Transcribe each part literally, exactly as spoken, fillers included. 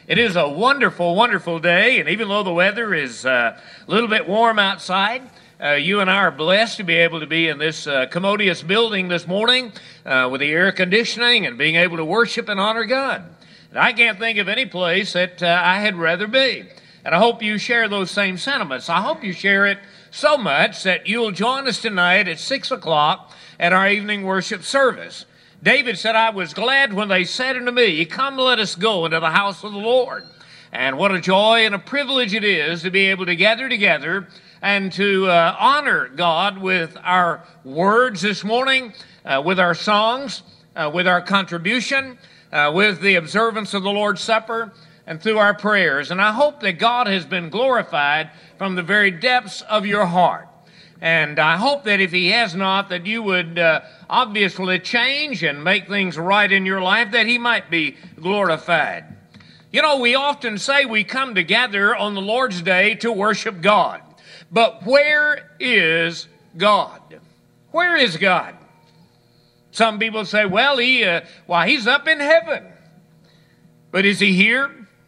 It is a wonderful, wonderful day, and even though the weather is uh, a little bit warm outside, uh, you and I are blessed to be able to be in this uh, commodious building this morning uh, with the air conditioning and being able to worship and honor God. And I can't think of any place that uh, I had rather be. And I hope you share those same sentiments. I hope you share it so much that you'll join us tonight at six o'clock at our evening worship service. David said, I was glad when they said unto me, come, let us go into the house of the Lord. And what a joy and a privilege it is to be able to gather together and to uh, honor God with our words this morning, uh, with our songs, uh, with our contribution, uh, with the observance of the Lord's Supper, and through our prayers. And I hope that God has been glorified from the very depths of your heart. And I hope that if he has not, that you would uh, obviously change and make things right in your life, that he might be glorified. You know, we often say we come together on the Lord's Day to worship God. But where is God? Where is God? Some people say, well, he, uh, why, he's up in heaven. But is he here?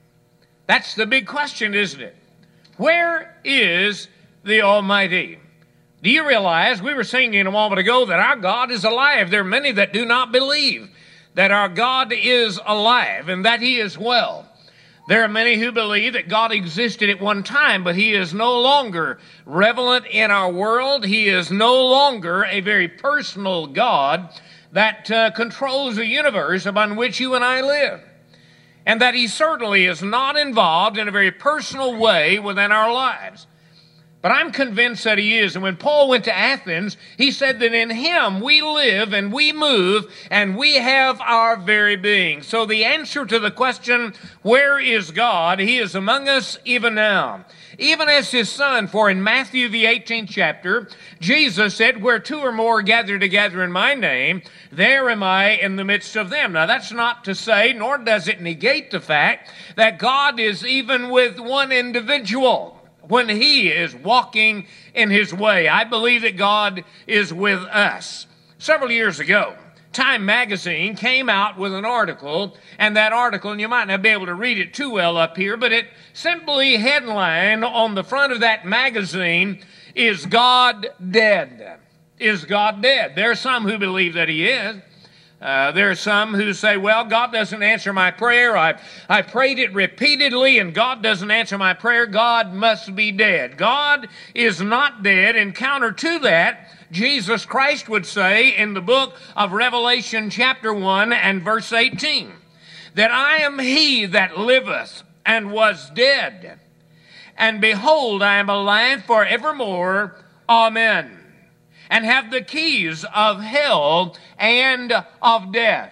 That's the big question, isn't it? Where is the Almighty? Do you realize, we were singing a moment ago, that our God is alive? There are many that do not believe that our God is alive and that he is well. There are many who believe that God existed at one time, but he is no longer relevant in our world. He is no longer a very personal God that uh, controls the universe upon which you and I live. And that he certainly is not involved in a very personal way within our lives. But I'm convinced that he is. And when Paul went to Athens, he said that in him we live and we move and we have our very being. So the answer to the question, where is God? He is among us even now. Even as his son, for in Matthew the eighteenth chapter, Jesus said, where two or more gather together in my name, there am I in the midst of them. Now that's not to say, nor does it negate the fact that God is even with one individual when he is walking in his way. I believe that God is with us. Several years ago, Time magazine came out with an article, and that article, and you might not be able to read it too well up here, but it simply headlined on the front of that magazine, Is God Dead? Is God dead? There are some who believe that he is. Uh, there are some who say, well, God doesn't answer my prayer. I've, I prayed it repeatedly, and God doesn't answer my prayer. God must be dead. God is not dead, and counter to that, Jesus Christ would say in the book of Revelation chapter one and verse eighteen, that I am he that liveth and was dead, and behold, I am alive forevermore. Amen. And have the keys of hell and of death.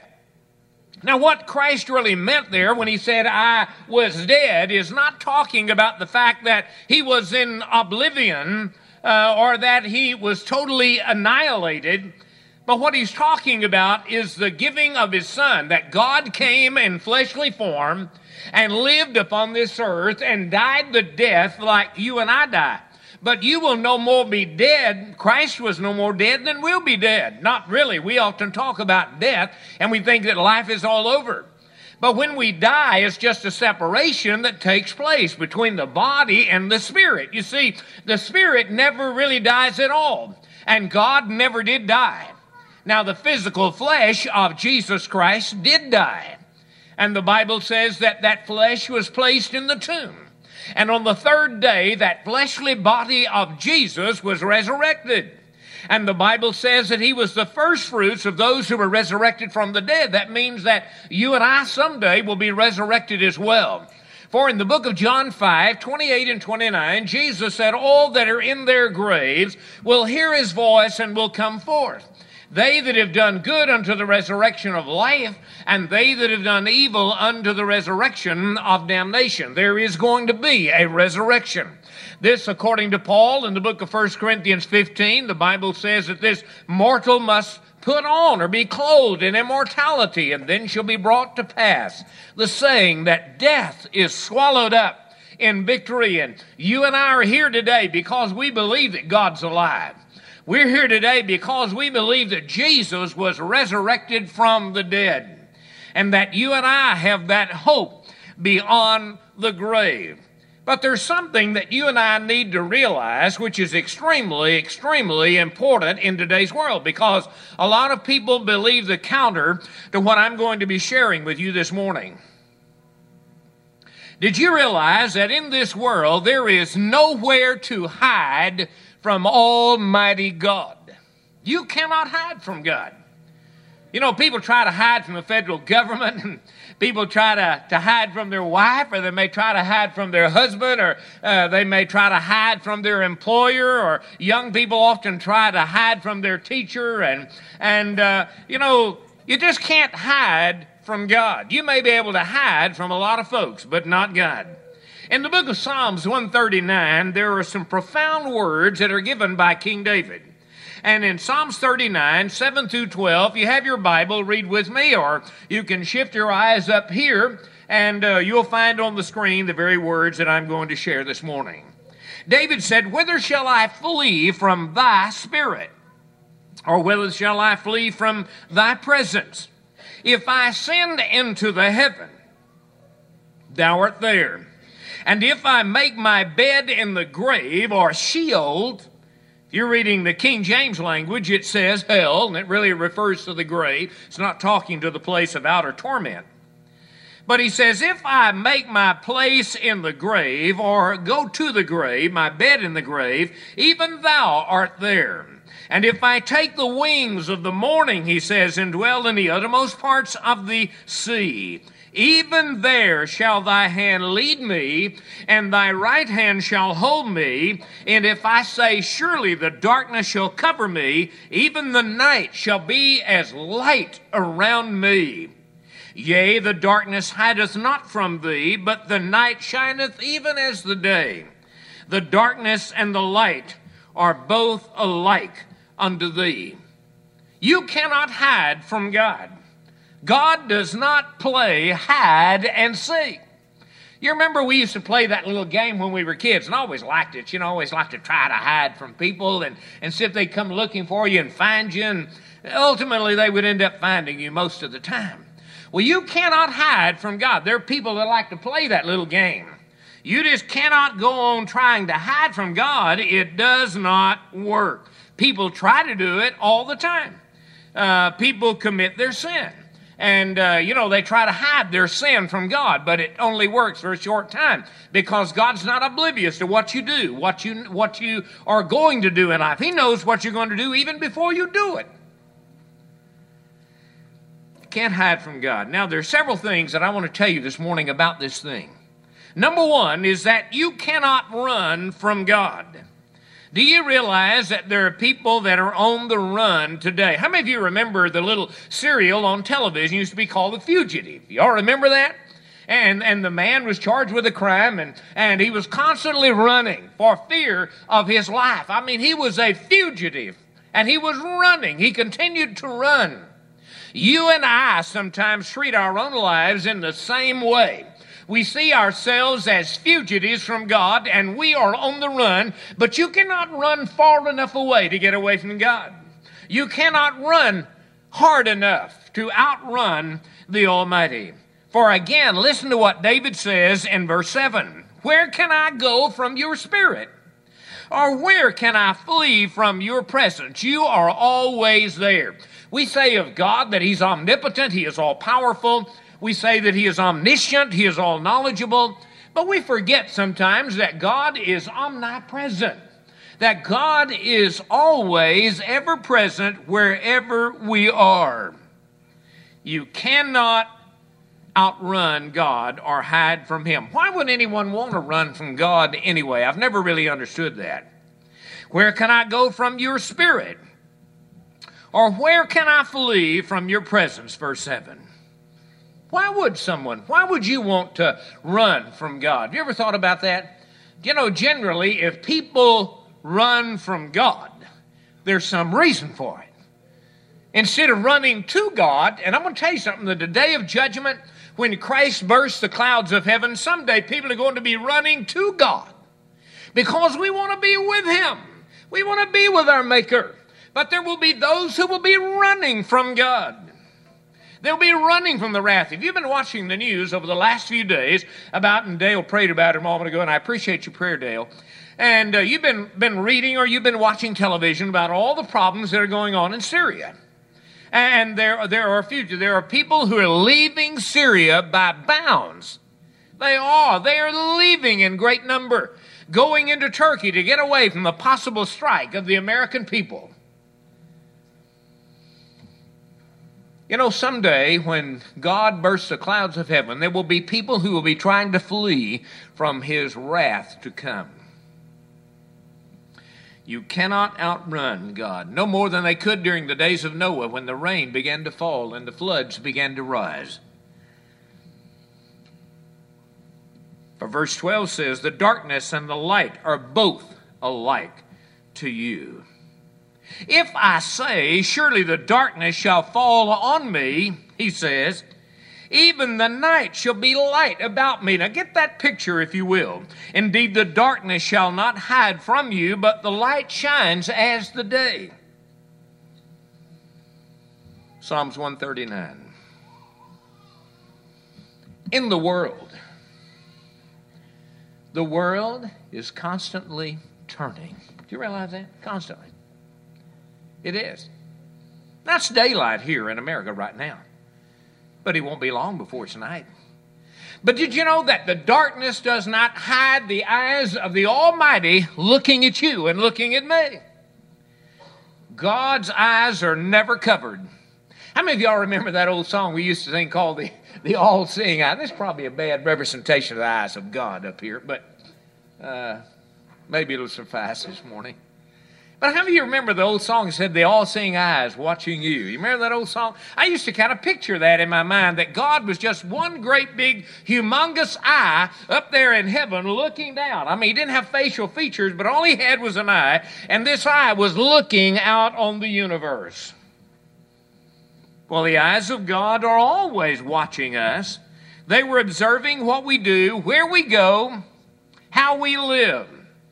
Now, what Christ really meant there when he said, I was dead, is not talking about the fact that he was in oblivion uh, or that he was totally annihilated. But what he's talking about is the giving of his son, that God came in fleshly form and lived upon this earth and died the death like you and I die. But you will no more be dead. Christ was no more dead than we'll be dead. Not really. We often talk about death, and we think that life is all over. But when we die, it's just a separation that takes place between the body and the spirit. You see, the spirit never really dies at all, and God never did die. Now, the physical flesh of Jesus Christ did die, and the Bible says that that flesh was placed in the tomb. And on the third day, that fleshly body of Jesus was resurrected. And the Bible says that he was the first fruits of those who were resurrected from the dead. That means that you and I someday will be resurrected as well. For in the book of John five, twenty-eight and twenty-nine, Jesus said, all that are in their graves will hear his voice and will come forth. They that have done good unto the resurrection of life, and they that have done evil unto the resurrection of damnation. There is going to be a resurrection. This, according to Paul in the book of First Corinthians fifteen, the Bible says that this mortal must put on or be clothed in immortality, and then shall be brought to pass the saying that death is swallowed up in victory. And you and I are here today because we believe that God's alive. We're here today because we believe that Jesus was resurrected from the dead, and that you and I have that hope beyond the grave. But there's something that you and I need to realize, which is extremely, extremely important in today's world, because a lot of people believe the counter to what I'm going to be sharing with you this morning. Did you realize that in this world there is nowhere to hide from Almighty God? You cannot hide from God. You know, people try to hide from the federal government, and people try to, to hide from their wife, or they may try to hide from their husband, or uh, they may try to hide from their employer, or young people often try to hide from their teacher, and, and uh, you know, you just can't hide from God. You may be able to hide from a lot of folks, but not God. In the book of Psalms one thirty-nine, there are some profound words that are given by King David. And in Psalms thirty-nine, seven through twelve, if you have your Bible, read with me, or you can shift your eyes up here, and uh, you'll find on the screen the very words that I'm going to share this morning. David said, "Whither shall I flee from thy spirit? Or whither shall I flee from thy presence? If I ascend into the heaven, thou art there. And if I make my bed in the grave, or Sheol," you're reading the King James language, it says hell, and it really refers to the grave. It's not talking to the place of outer torment. But he says, if I make my place in the grave, or go to the grave, my bed in the grave, even thou art there. And if I take the wings of the morning, he says, and dwell in the uttermost parts of the sea, even there shall thy hand lead me, and thy right hand shall hold me. And if I say, surely the darkness shall cover me, even the night shall be as light around me. Yea, the darkness hideth not from thee, but the night shineth even as the day. The darkness and the light are both alike unto thee. You cannot hide from God. God does not play hide and seek. You remember we used to play that little game when we were kids, and I always liked it. You know, always liked to try to hide from people and, and see if they'd come looking for you and find you, and ultimately they would end up finding you most of the time. Well, you cannot hide from God. There are people that like to play that little game. You just cannot go on trying to hide from God. It does not work. People try to do it all the time. Uh, people commit their sin. And, uh, you know, they try to hide their sin from God, but it only works for a short time because God's not oblivious to what you do, what you, what you are going to do in life. He knows what you're going to do even before you do it. You can't hide from God. Now, there are several things that I want to tell you this morning about this thing. Number one is that you cannot run from God. Do you realize that there are people that are on the run today? How many of you remember the little serial on television used to be called The Fugitive? Y'all remember that? And and the man was charged with a crime, and, and he was constantly running for fear of his life. I mean, he was a fugitive, and he was running. He continued to run. You and I sometimes treat our own lives in the same way. We see ourselves as fugitives from God, and we are on the run, but you cannot run far enough away to get away from God. You cannot run hard enough to outrun the Almighty. For again, listen to what David says in verse seven. Where can I go from your spirit? Or where can I flee from your presence? You are always there. We say of God that He's omnipotent, He is all-powerful. We say that He is omniscient, He is all-knowledgeable, but we forget sometimes that God is omnipresent, that God is always ever-present wherever we are. You cannot outrun God or hide from Him. Why would anyone want to run from God anyway? I've never really understood that. Where can I go from your spirit? Or where can I flee from your presence? Verse seven. Why would someone, why would you want to run from God? Have you ever thought about that? You know, generally, if people run from God, there's some reason for it. Instead of running to God, and I'm going to tell you something, that the day of judgment, when Christ bursts the clouds of heaven, someday people are going to be running to God because we want to be with Him. We want to be with our Maker. But there will be those who will be running from God. They'll be running from the wrath. If you've been watching the news over the last few days about, and Dale prayed about it a moment ago, and I appreciate your prayer, Dale, and uh, you've been, been reading or you've been watching television about all the problems that are going on in Syria. And there, there are future, there are people who are leaving Syria by bounds. They are. They are leaving in great number, going into Turkey to get away from the possible strike of the American people. You know, someday when God bursts the clouds of heaven, there will be people who will be trying to flee from his wrath to come. You cannot outrun God, no more than they could during the days of Noah when the rain began to fall and the floods began to rise. For verse twelve says, the darkness and the light are both alike to you. If I say, surely the darkness shall fall on me, he says, even the night shall be light about me. Now get that picture, if you will. Indeed, the darkness shall not hide from you, but the light shines as the day. Psalms one thirty-nine. In the world, the world is constantly turning. Do you realize that? Constantly. It is. That's daylight here in America right now. But it won't be long before it's night. But did you know that the darkness does not hide the eyes of the Almighty looking at you and looking at me? God's eyes are never covered. How many of y'all remember that old song we used to sing called the, the All-Seeing Eye? This is probably a bad representation of the eyes of God up here, but uh, maybe it'll suffice this morning. But how many of you remember the old song that said, the all-seeing eyes watching you? You remember that old song? I used to kind of picture that in my mind, that God was just one great big humongous eye up there in heaven looking down. I mean, he didn't have facial features, but all he had was an eye, and this eye was looking out on the universe. Well, the eyes of God are always watching us. They were observing what we do, where we go, how we live.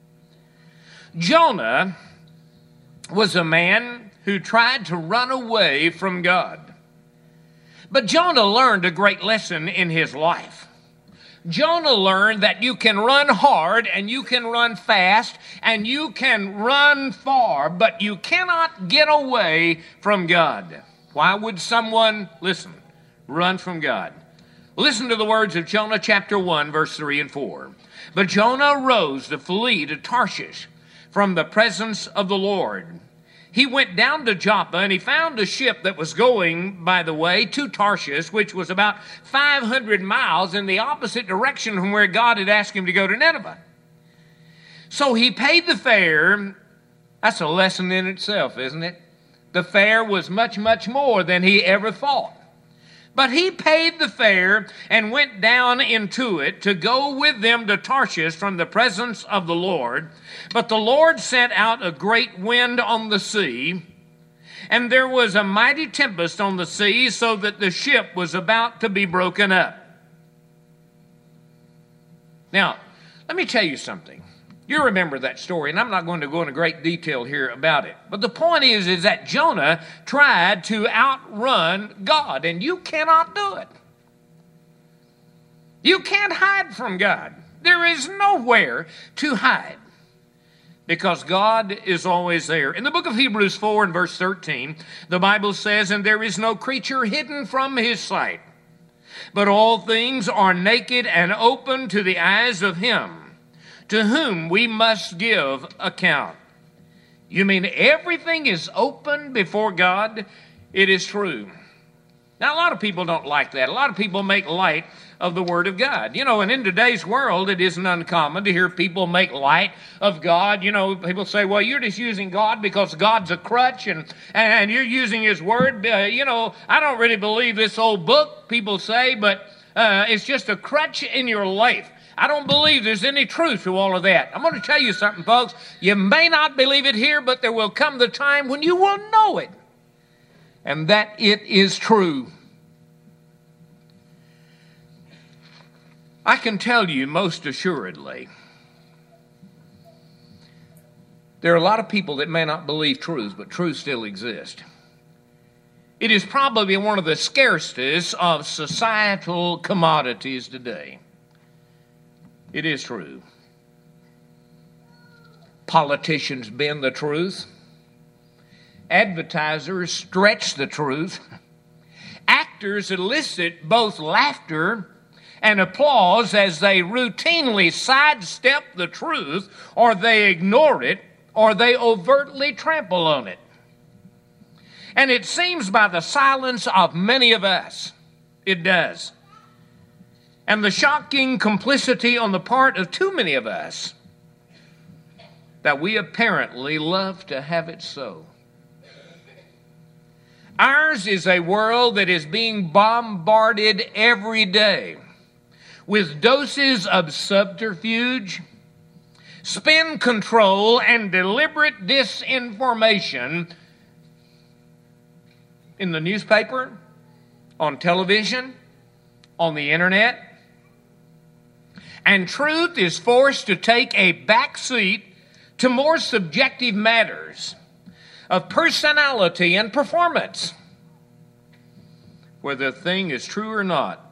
Jonah was a man who tried to run away from God. But Jonah learned a great lesson in his life. Jonah learned that you can run hard and you can run fast and you can run far, but you cannot get away from God. Why would someone, listen, run from God? Listen to the words of Jonah chapter one, verse three and four. But Jonah arose to flee to Tarshish from the presence of the Lord. He went down to Joppa, and he found a ship that was going, by the way, to Tarshish, which was about five hundred miles in the opposite direction from where God had asked him to go to Nineveh. So he paid the fare. That's a lesson in itself, isn't it? The fare was much, much more than he ever thought. But he paid the fare and went down into it to go with them to Tarshish from the presence of the Lord. But the Lord sent out a great wind on the sea, and there was a mighty tempest on the sea, so that the ship was about to be broken up. Now, let me tell you something. You remember that story, and I'm not going to go into great detail here about it. But the point is, is that Jonah tried to outrun God, and you cannot do it. You can't hide from God. There is nowhere to hide, because God is always there. In the book of Hebrews four and verse thirteen, the Bible says, and there is no creature hidden from his sight, but all things are naked and open to the eyes of him to whom we must give account. You mean everything is open before God? It is true. Now, a lot of people don't like that. A lot of people make light of the Word of God. You know, and in today's world, it isn't uncommon to hear people make light of God. You know, people say, well, you're just using God because God's a crutch, and, and you're using His Word. Uh, you know, I don't really believe this old book, people say, but uh, it's just a crutch in your life. I don't believe there's any truth to all of that. I'm going to tell you something, folks. You may not believe it here, but there will come the time when you will know it, and that it is true. I can tell you most assuredly, there are a lot of people that may not believe truth, but truth still exists. It is probably one of the scarcest of societal commodities today. It is true. Politicians bend the truth. Advertisers stretch the truth. Actors elicit both laughter and applause as they routinely sidestep the truth, or they ignore it, or they overtly trample on it. And it seems by the silence of many of us, it does. And the shocking complicity on the part of too many of us, that we apparently love to have it so. Ours is a world that is being bombarded every day with doses of subterfuge, spin control, and deliberate disinformation in the newspaper, on television, on the internet. And truth is forced to take a back seat to more subjective matters of personality and performance. Whether the thing is true or not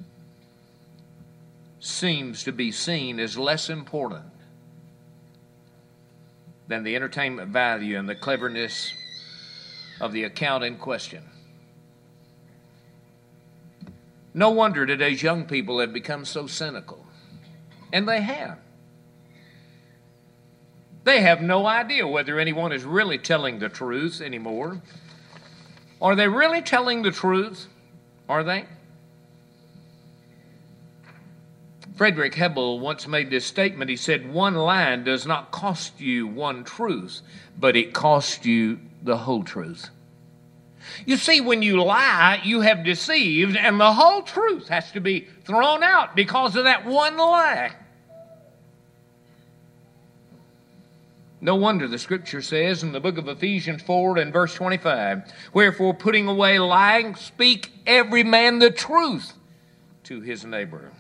seems to be seen as less important than the entertainment value and the cleverness of the account in question. No wonder today's young people have become so cynical. And they have. They have no idea whether anyone is really telling the truth anymore. Are they really telling the truth? Are they? Frederick Hebel once made this statement. He said, one line does not cost you one truth, but it costs you the whole truth. You see, when you lie, you have deceived, and the whole truth has to be thrown out because of that one lie. No wonder the Scripture says in the book of Ephesians four and verse twenty-five, wherefore putting away lying, speak every man the truth to his neighbor.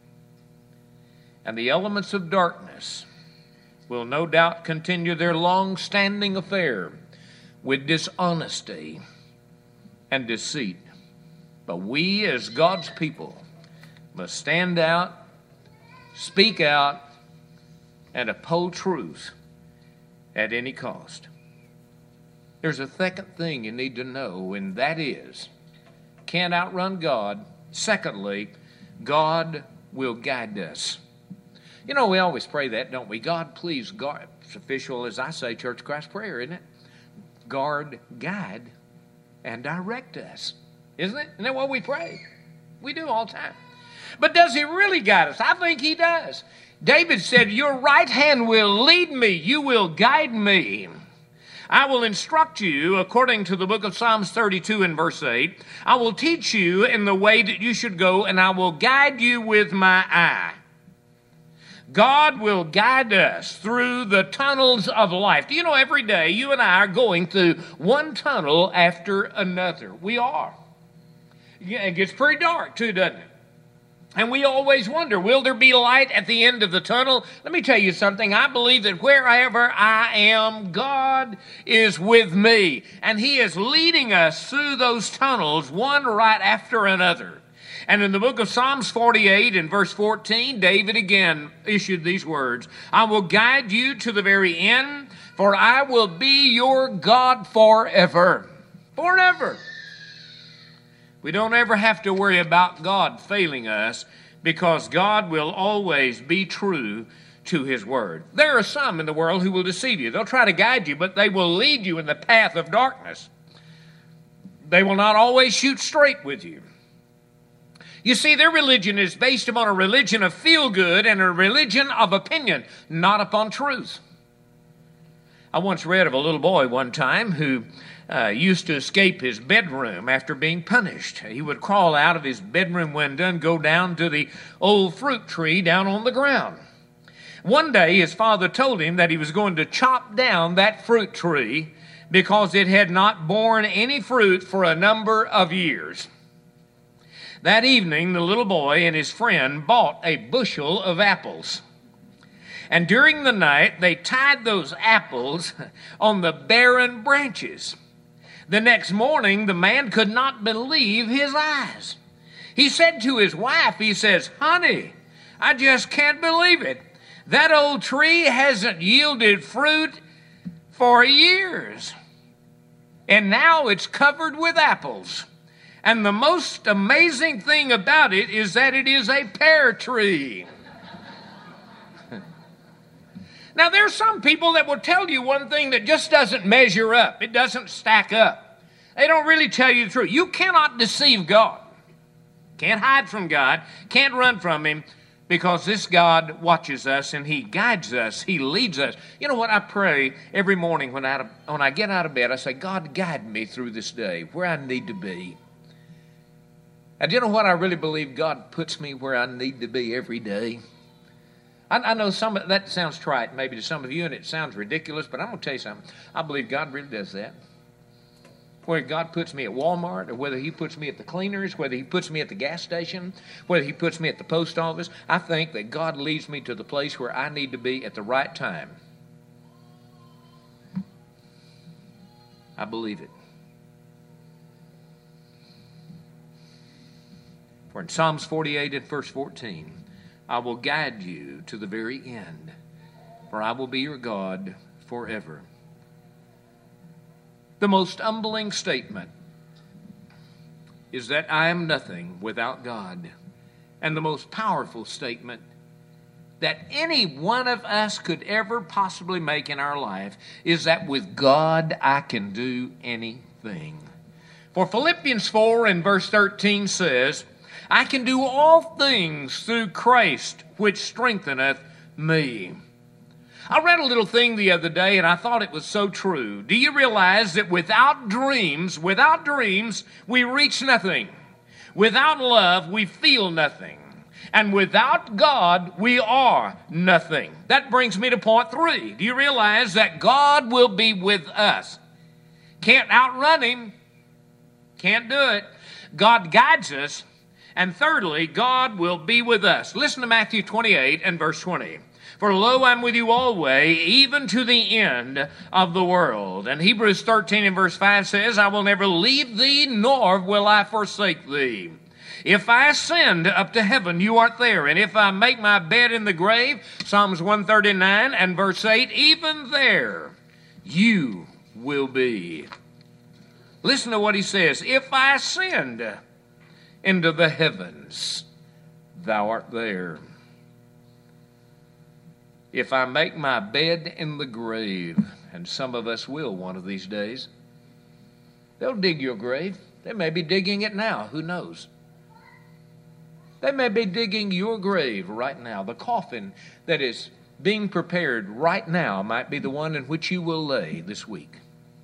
And the elements of darkness will no doubt continue their long-standing affair with dishonesty and deceit. But we as God's people must stand out, speak out, and uphold truth at any cost. There's a second thing you need to know, and that is, can't outrun God. Secondly, God will guide us. You know, we always pray that, don't we? God, please guard. It's official, as I say, Church of Christ prayer, isn't it? Guard, guide, and direct us. Isn't it? Isn't that what we pray? We do all the time. But does he really guide us? I think he does. David said, your right hand will lead me. You will guide me. I will instruct you according to the book of Psalms thirty-two and verse eight. I will teach you in the way that you should go, and I will guide you with my eye. God will guide us through the tunnels of life. Do you know, every day you and I are going through one tunnel after another. We are. It gets pretty dark too, doesn't it? And we always wonder, will there be light at the end of the tunnel? Let me tell you something. I believe that wherever I am, God is with me. And he is leading us through those tunnels, one right after another. And in the book of Psalms forty-eight and verse fourteen, David again issued these words, I will guide you to the very end, for I will be your God forever. Forever. We don't ever have to worry about God failing us, because God will always be true to his word. There are some in the world who will deceive you. They'll try to guide you, but they will lead you in the path of darkness. They will not always shoot straight with you. You see, their religion is based upon a religion of feel-good and a religion of opinion, not upon truth. I once read of a little boy one time who uh, used to escape his bedroom after being punished. He would crawl out of his bedroom window and go down to the old fruit tree down on the ground. One day, his father told him that he was going to chop down that fruit tree because it had not borne any fruit for a number of years. That evening, the little boy and his friend bought a bushel of apples. And during the night, they tied those apples on the barren branches. The next morning, the man could not believe his eyes. He said to his wife, he says, "Honey, I just can't believe it. That old tree hasn't yielded fruit for years. And now it's covered with apples. And the most amazing thing about it is that it is a pear tree." Now, there's some people that will tell you one thing that just doesn't measure up. It doesn't stack up. They don't really tell you the truth. You cannot deceive God. Can't hide from God. Can't run from Him, because this God watches us and He guides us. He leads us. You know what? I pray every morning when I, when I get out of bed, I say, "God, guide me through this day where I need to be." And you know what? I really believe God puts me where I need to be every day. I, I know some of that sounds trite maybe to some of you, and it sounds ridiculous, but I'm going to tell you something. I believe God really does that. Whether God puts me at Walmart, or whether He puts me at the cleaners, whether He puts me at the gas station, whether He puts me at the post office, I think that God leads me to the place where I need to be at the right time. I believe it. For in Psalms forty-eight and verse fourteen, "I will guide you to the very end, for I will be your God forever." The most humbling statement is that I am nothing without God. And the most powerful statement that any one of us could ever possibly make in our life is that with God I can do anything. For Philippians four and verse thirteen says, "I can do all things through Christ which strengtheneth me." I read a little thing the other day and I thought it was so true. Do you realize that without dreams, without dreams, we reach nothing? Without love, we feel nothing. And without God, we are nothing. That brings me to point three. Do you realize that God will be with us? Can't outrun Him. Can't do it. God guides us. And thirdly, God will be with us. Listen to Matthew twenty-eight and verse twenty. "For lo, I'm with you always, even to the end of the world." And Hebrews thirteen and verse five says, "I will never leave thee, nor will I forsake thee. If I ascend up to heaven, you art there. And if I make my bed in the grave," Psalms one thirty-nine and verse eight, "even there you will be." Listen to what he says. "If I ascend into the heavens, thou art there. If I make my bed in the grave," and some of us will one of these days, they'll dig your grave. They may be digging it now. Who knows? They may be digging your grave right now. The coffin that is being prepared right now might be the one in which you will lay this week.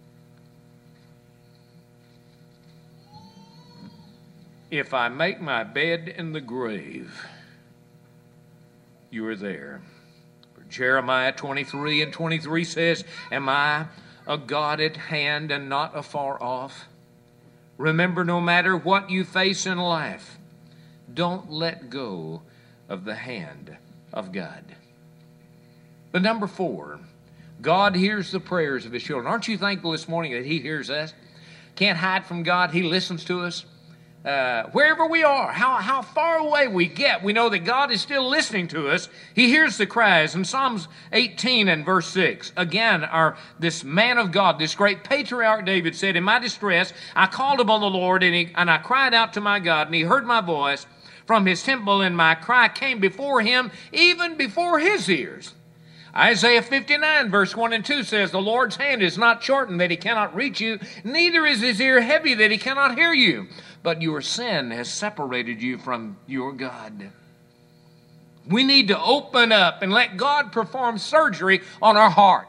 If I make my bed in the grave, you are there. Jeremiah twenty-three and twenty-three says, "Am I a God at hand and not afar off? Remember, no matter what you face in life, don't let go of the hand of God." The number four, God hears the prayers of His children. Aren't you thankful this morning that He hears us? Can't hide from God. He listens to us. Uh, wherever we are, how, how far away we get, we know that God is still listening to us. He hears the cries. In Psalms eighteen and verse six, again, our this man of God, this great patriarch David said, "In my distress, I called upon the Lord, and, he, and I cried out to my God, and He heard my voice from His temple, and my cry came before Him, even before His ears." Isaiah fifty-nine, verse one and two says, "The Lord's hand is not shortened that He cannot reach you, neither is His ear heavy that He cannot hear you. But your sin has separated you from your God." We need to open up and let God perform surgery on our heart.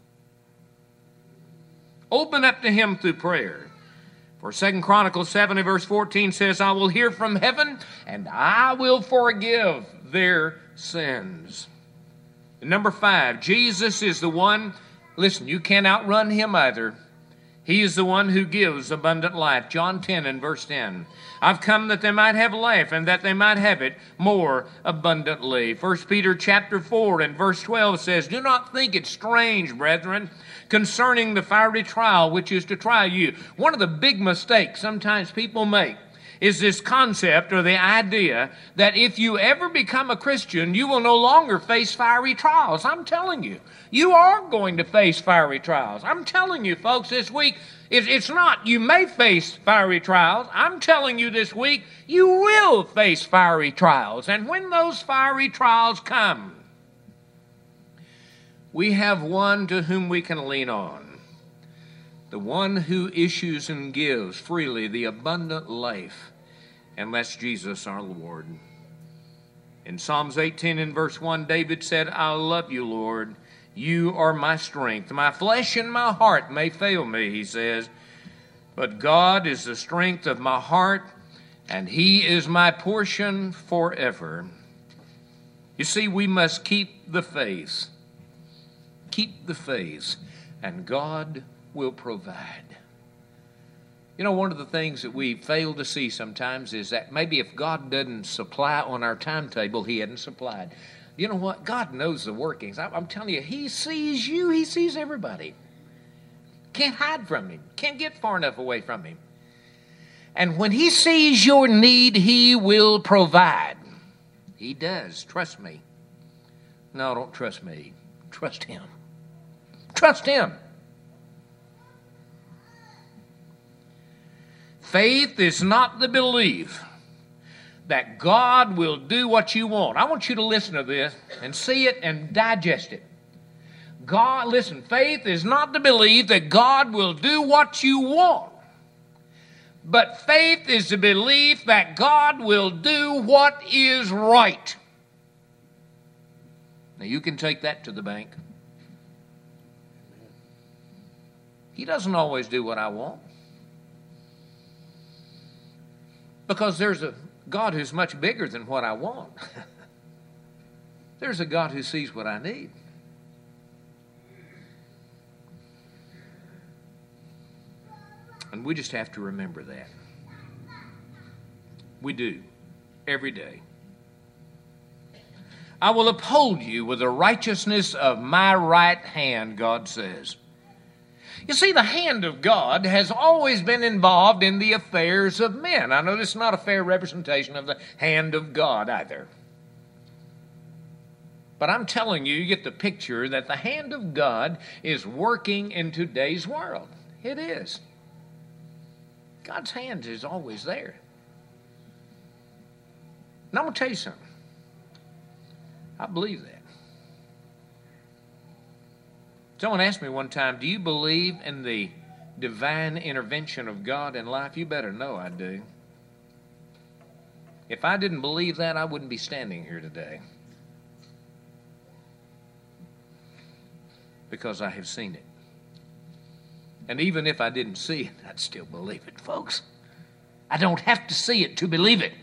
Open up to Him through prayer. For Second Chronicles seven and verse fourteen says, "I will hear from heaven, and I will forgive their sins." And number five, Jesus is the one, listen, you can't outrun Him either. He is the one who gives abundant life. John ten and verse ten. I've come that they might have life and that they might have it more abundantly. First Peter chapter four and verse twelve says, do not think it strange, brethren, concerning the fiery trial which is to try you. One of the big mistakes sometimes people make is this concept or the idea that if you ever become a Christian, you will no longer face fiery trials. I'm telling you, you are going to face fiery trials. I'm telling you, folks, this week, it's not you may face fiery trials. I'm telling you this week, you will face fiery trials. And when those fiery trials come, we have one to whom we can lean on. The one who issues and gives freely the abundant life, and that's Jesus our Lord. In Psalms eighteen and verse one, David said, I love you, Lord. You are my strength. My flesh and my heart may fail me, he says, but God is the strength of my heart, and he is my portion forever. You see, we must keep the faith. Keep the faith, and God will provide. You know, one of the things that we fail to see sometimes is that maybe if God doesn't supply on our timetable, he hadn't supplied. You know what? God knows the workings. I'm telling you, he sees you. He sees everybody. Can't hide from him. Can't get far enough away from him. And when he sees your need, he will provide. He does. Trust me. No, don't trust me. Trust him. Trust him. Faith is not the belief that God will do what you want. I want you to listen to this and see it and digest it. God, listen, faith is not the belief that God will do what you want. But faith is the belief that God will do what is right. Now you can take that to the bank. He doesn't always do what I want. Because there's a God who's much bigger than what I want. There's a God who sees what I need. And we just have to remember that. We do. Every day. I will uphold you with the righteousness of my right hand, God says. You see, the hand of God has always been involved in the affairs of men. I know this is not a fair representation of the hand of God either. But I'm telling you, you get the picture that the hand of God is working in today's world. It is. God's hand is always there. And I'm going to tell you something. I believe that. Someone asked me one time, do you believe in the divine intervention of God in life? You better know I do. If I didn't believe that, I wouldn't be standing here today. Because I have seen it. And even if I didn't see it, I'd still believe it, folks. I don't have to see it to believe it.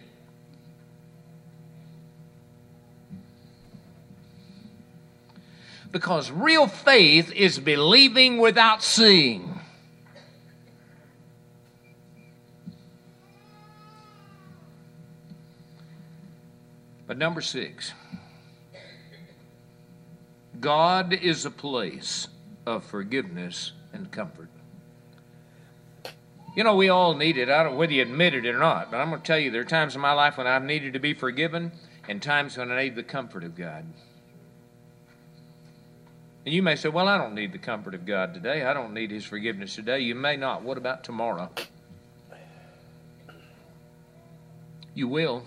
Because real faith is believing without seeing. But number six, God is a place of forgiveness and comfort. You know, we all need it, I don't, whether you admit it or not. But I'm going to tell you, there are times in my life when I've needed to be forgiven and times when I need the comfort of God. And you may say, well, I don't need the comfort of God today. I don't need his forgiveness today. You may not. What about tomorrow? You will.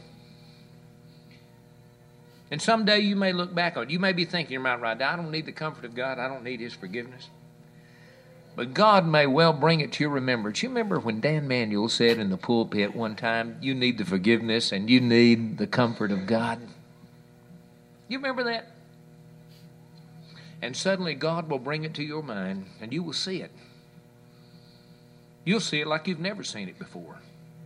And someday you may look back on it. You may be thinking in your mind right now, I don't need the comfort of God. I don't need his forgiveness. But God may well bring it to your remembrance. You remember when Dan Manuel said in the pulpit one time, you need the forgiveness and you need the comfort of God. You remember that? And suddenly God will bring it to your mind and you will see it. You'll see it like you've never seen it before.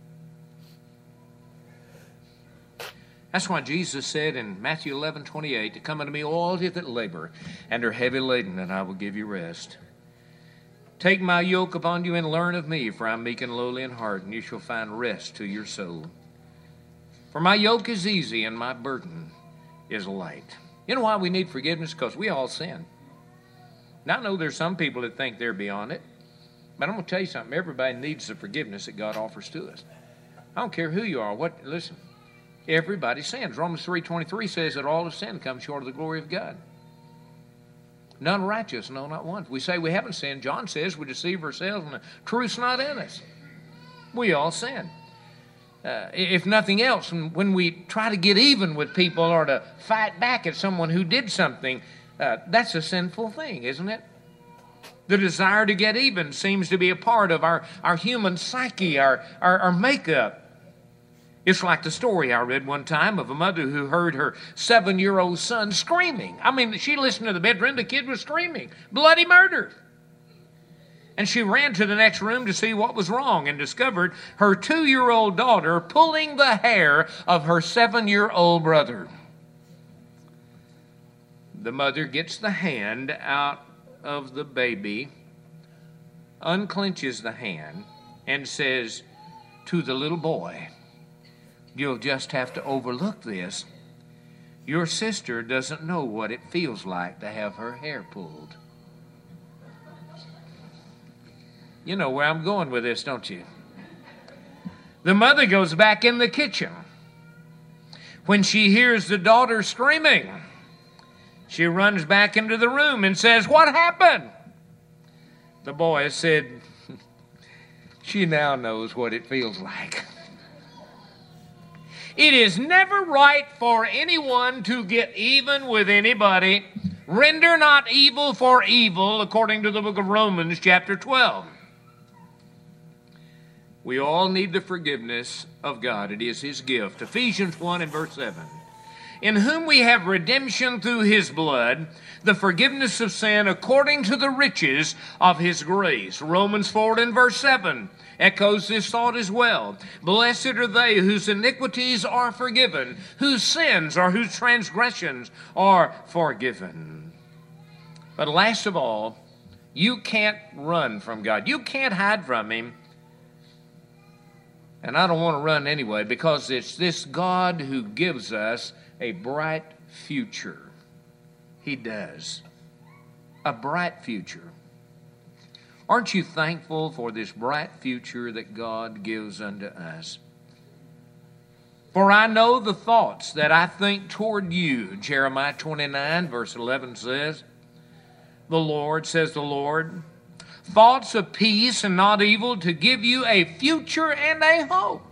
That's why Jesus said in Matthew eleven twenty-eight, to come unto me all ye that labor and are heavy laden, and I will give you rest. Take my yoke upon you and learn of me, for I am meek and lowly in heart, and you shall find rest to your soul. For my yoke is easy and my burden is light. You know why we need forgiveness? Because we all sin. Now, I know there's some people that think they're beyond it, but I'm going to tell you something. Everybody needs the forgiveness that God offers to us. I don't care who you are. What? Listen, everybody sins. Romans three twenty-three says that all of sin comes short of the glory of God. None righteous, no, not one. We say we haven't sinned. John says we deceive ourselves and the truth's not in us. We all sin. Uh, if nothing else, when we try to get even with people or to fight back at someone who did something, uh, that's a sinful thing, isn't it? The desire to get even seems to be a part of our, our human psyche, our, our, our makeup. It's like the story I read one time of a mother who heard her seven-year-old son screaming. I mean, she listened to the bedroom, the kid was screaming, bloody murder. And she ran to the next room to see what was wrong and discovered her two-year-old daughter pulling the hair of her seven-year-old brother. The mother gets the hand out of the baby, unclenches the hand, and says to the little boy, "You'll just have to overlook this. Your sister doesn't know what it feels like to have her hair pulled." You know where I'm going with this, don't you? The mother goes back in the kitchen. When she hears the daughter screaming, she runs back into the room and says, "What happened?" The boy said, "She now knows what it feels like." It is never right for anyone to get even with anybody. Render not evil for evil, according to the book of Romans, chapter twelve. We all need the forgiveness of God. It is His gift. Ephesians one and verse seven. In whom we have redemption through His blood, the forgiveness of sin according to the riches of His grace. Romans four and verse seven echoes this thought as well. Blessed are they whose iniquities are forgiven, whose sins or whose transgressions are forgiven. But last of all, you can't run from God. You can't hide from Him. And I don't want to run anyway, because it's this God who gives us a bright future. He does. A bright future. Aren't you thankful for this bright future that God gives unto us? For I know the thoughts that I think toward you, Jeremiah twenty-nine, verse eleven says, the Lord, says the Lord, thoughts of peace and not evil, to give you a future and a hope.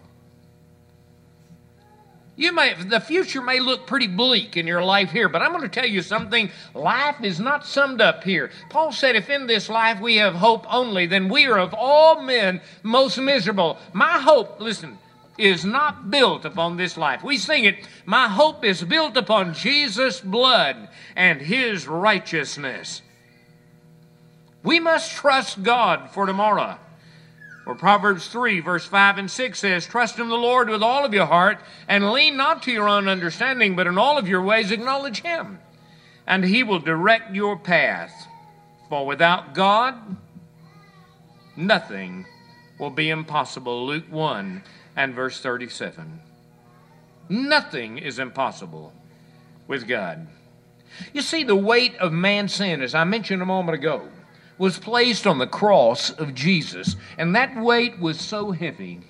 You may, the future may look pretty bleak in your life here, but I'm going to tell you something. Life is not summed up here. Paul said, if in this life we have hope only, then we are of all men most miserable. My hope, listen, is not built upon this life. We sing it, my hope is built upon Jesus' blood and His righteousness. We must trust God for tomorrow. For Proverbs three, verse five and six says, trust in the Lord with all of your heart, and lean not to your own understanding, but in all of your ways acknowledge Him, and He will direct your path. For without God, nothing will be impossible. Luke one and verse thirty-seven. Nothing is impossible with God. You see, the weight of man's sin, as I mentioned a moment ago, was placed on the cross of Jesus, and that weight was so heavy.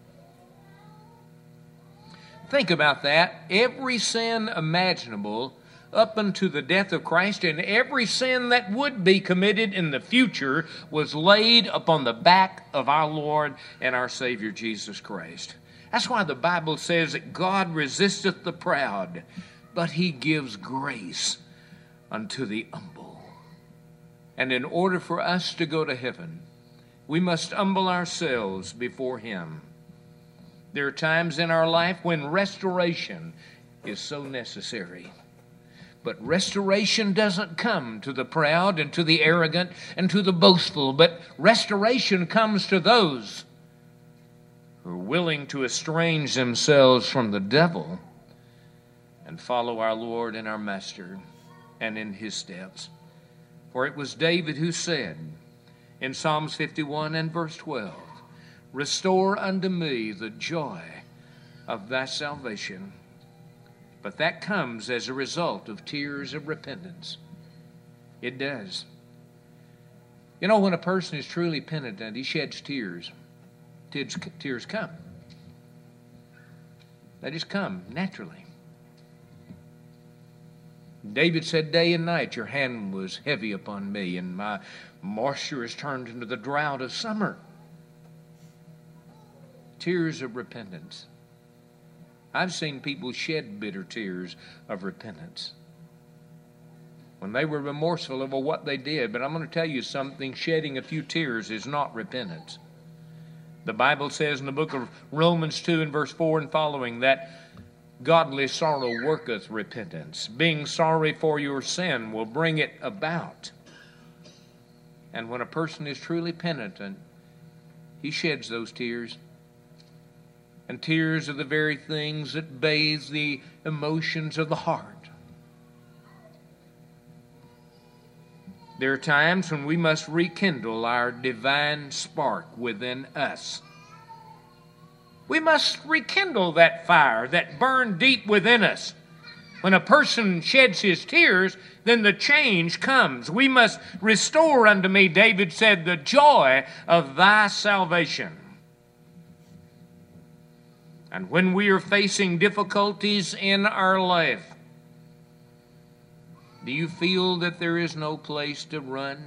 Think about that. Every sin imaginable up unto the death of Christ, and every sin that would be committed in the future, was laid upon the back of our Lord and our Savior Jesus Christ. That's why the Bible says that God resisteth the proud, but He gives grace unto the humble. And in order for us to go to heaven, we must humble ourselves before Him. There are times in our life when restoration is so necessary. But restoration doesn't come to the proud and to the arrogant and to the boastful, but restoration comes to those who are willing to estrange themselves from the devil and follow our Lord and our Master and in His steps. For it was David who said, in Psalms fifty-one and verse twelve. Restore unto me the joy of thy salvation. But that comes as a result of tears of repentance. It does. You know, when a person is truly penitent, he sheds tears. Tears, tears come. They just come naturally. David said, day and night your hand was heavy upon me, and my moisture is turned into the drought of summer. Tears of repentance. I've seen people shed bitter tears of repentance when they were remorseful over what they did. But I'm going to tell you something, shedding a few tears is not repentance. The Bible says in the book of Romans two and verse four and following that godly sorrow worketh repentance. Being sorry for your sin will bring it about. And when a person is truly penitent, he sheds those tears. And tears are the very things that bathe the emotions of the heart. There are times when we must rekindle our divine spark within us. We must rekindle that fire that burned deep within us. When a person sheds his tears, then the change comes. We must restore unto me, David said, the joy of thy salvation. And when we are facing difficulties in our life, do you feel that there is no place to run?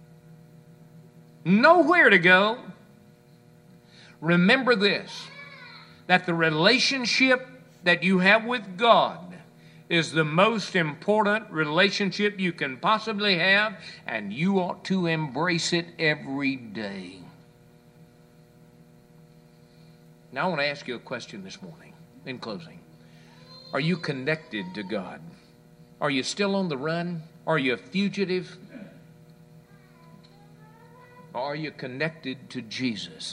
Nowhere to go? Remember this, that the relationship that you have with God is the most important relationship you can possibly have, and you ought to embrace it every day. Now I want to ask you a question this morning in closing. Are you connected to God? Are you still on the run? Are you a fugitive? Or are you connected to Jesus?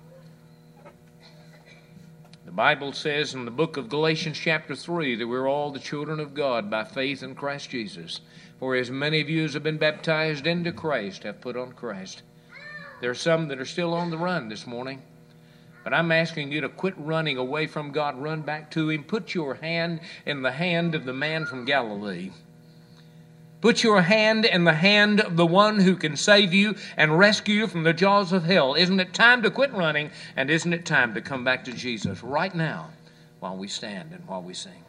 The Bible says in the book of Galatians chapter three that we're all the children of God by faith in Christ Jesus. For as many of you as have been baptized into Christ have put on Christ. There are some that are still on the run this morning. But I'm asking you to quit running away from God. Run back to Him. Put your hand in the hand of the man from Galilee. Put your hand in the hand of the one who can save you and rescue you from the jaws of hell. Isn't it time to quit running? And isn't it time to come back to Jesus right now while we stand and while we sing?